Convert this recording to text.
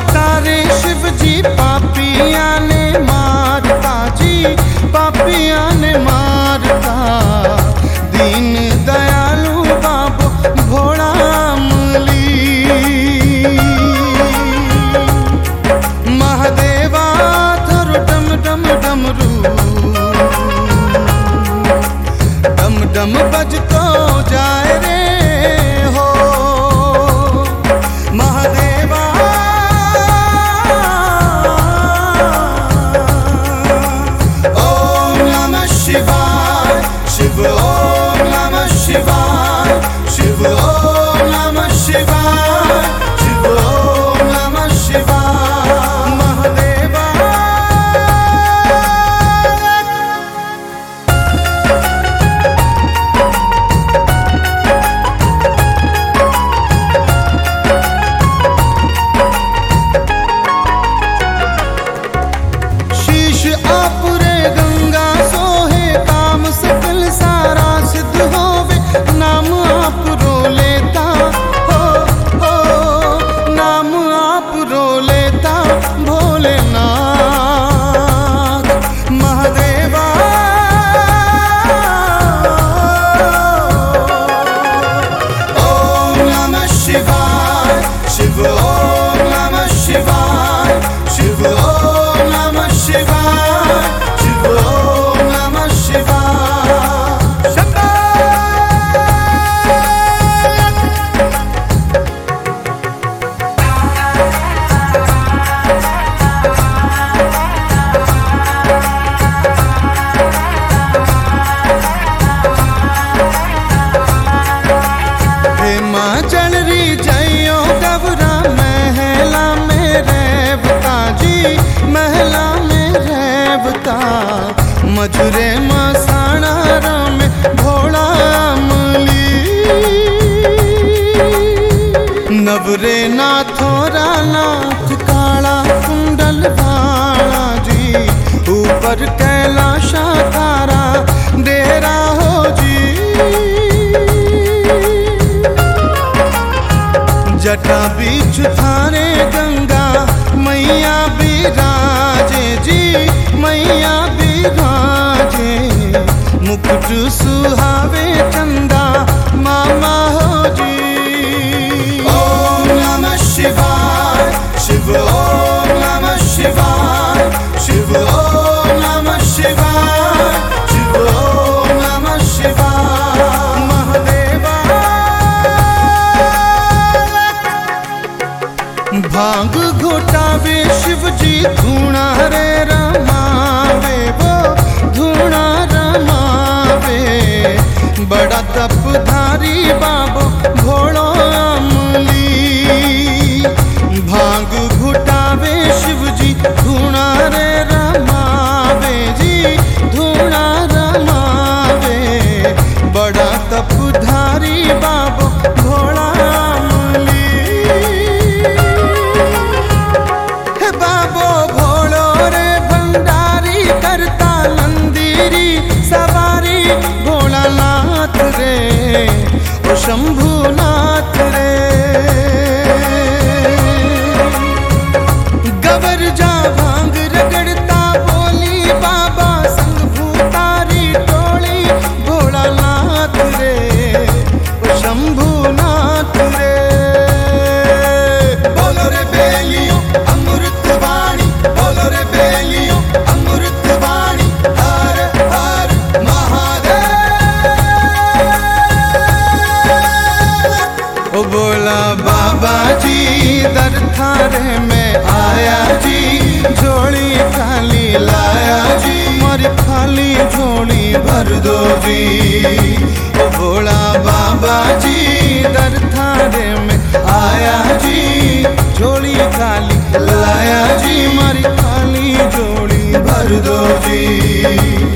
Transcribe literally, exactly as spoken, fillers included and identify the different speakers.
Speaker 1: मारता रे शिव जी, पापिया ने मारता जी, पापिया ने मारता। दीन दयालु बाबो भोला अमली, महादेवा थर डम डम डमरू, डम डम बजतो जाए रे हो महादेवा। ओम नमः शिवाय शिव, ओम नमः शिवाय शिव, ओम नमः शिवाय शिव, ओम नमः शिवाय महादेवा। शीश आप रे गंगा सोहे, काम सकल सारा सिद्ध होवे। नाम आप रो लेता हो हो, नाम आप रो लेता भोलेनाथ महादेवा। ओम नमः शिवाय शिव, ओम नमः शिवाय शिव, ओम नमः शिवाय शिव, ओम नमः शिवाय। हिमाचल री जइयो गबरा, महला में रेवता जी, महला में रेवता। मजुरे मसाणा में भोला अमली, नवरे नाथोरा नाथ काला कुंडल वाला जी। ऊपर कैलाशा तारा डेरा हो जी, जटा बीच थारे गंगा मैया बिराजे जी, मैया बिराजे। मुकुट सुहावे चंदा मामा हो जी। ओम नमः शिवाय शिव, ओम नमः शिवाय शिव, ओम नमः शिवाय शिव, ओम नमः शिवाय महादेवा। भांग घोटावे शिव जी, धूणा रे रमावे वो, धूणा रमावे। बड़ा तपधारी बाबो भोलो अमली, भांग घोटावे शिव जी, धूणा रे रमावे जी, धूणा रमावे। बड़ा तपधारी बाबो भोला अमली, बाबो भोलो रे भंडारी, करता मंदिरी सवारी। भोलानाथ रे ओ शंभुनाथ रे, गबर जा भांग रगड़ता बोली, बाबा संग भूतारी टोली। भोलानाथ रे ओ शंभुनाथ रे। बोलो रे बेलियो अमृत वाणी, बोलो रे बेलियो अमृत वाणी। हर हर महादेव। ओ बोला बाबा जी दर थारे में आया जी, झोली खाली लाया जी, मारी खाली झोली भर दो जी। ओ बोला बाबा जी दर थारे में आया जी, झोली खाली लाया जी, मारी खाली झोली भर दो जी।